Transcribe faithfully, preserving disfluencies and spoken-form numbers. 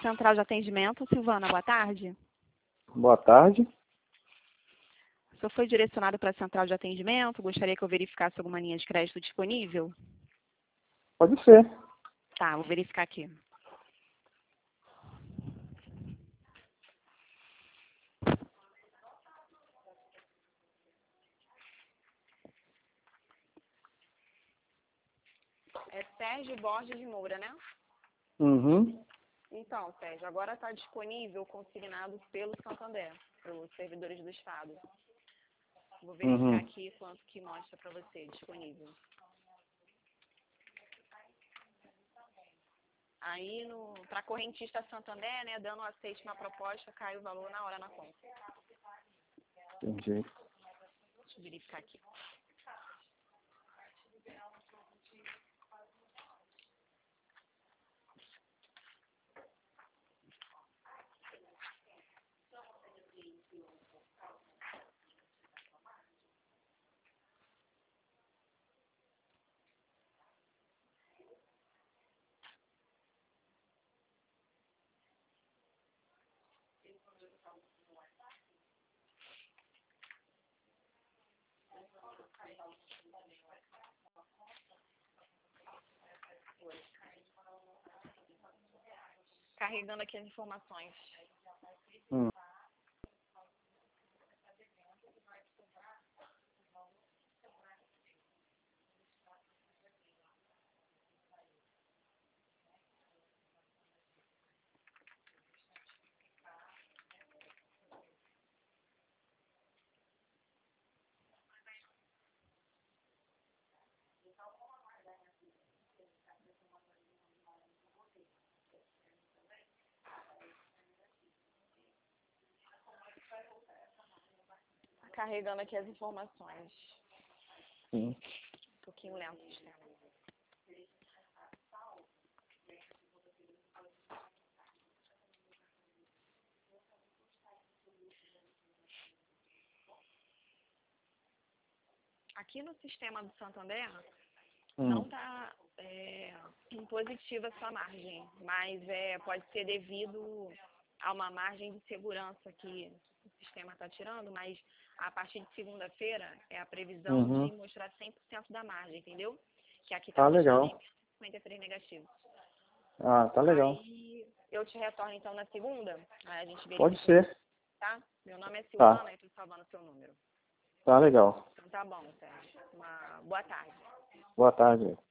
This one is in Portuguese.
Central de Atendimento, Silvana, boa tarde. Boa tarde. O senhor foi direcionado para a Central de Atendimento? Gostaria que eu verificasse alguma linha de crédito disponível? Pode ser. Tá, vou verificar aqui. É Sérgio Borges de Moura, né? Uhum. Então, Sérgio, agora está disponível consignado pelo Santander, pelos servidores do Estado. Vou verificar Uhum. aqui quanto que mostra para você disponível. Aí, para correntista Santander, né, dando aceite na proposta, cai o valor na hora na conta. Entendi. Deixa eu verificar aqui. Carregando aqui as informações. Hum. Carregando aqui as informações. Sim. Um pouquinho lento o sistema. Aqui no sistema do Santander, Hum. não está é, positiva a sua margem, mas é, pode ser devido a uma margem de segurança que o sistema está tirando, mas a partir de segunda-feira é a previsão Uhum. de mostrar cem por cento da margem, entendeu? Que aqui Tá está mostrando legal. cinquenta e três negativos. Ah, tá legal. Aí eu te retorno então na segunda, aí a gente Pode verifica, ser. tá? Meu nome é Tá. Silvana e estou salvando o seu número. Tá legal. Então tá bom, Sérgio. Uma boa tarde. Boa tarde.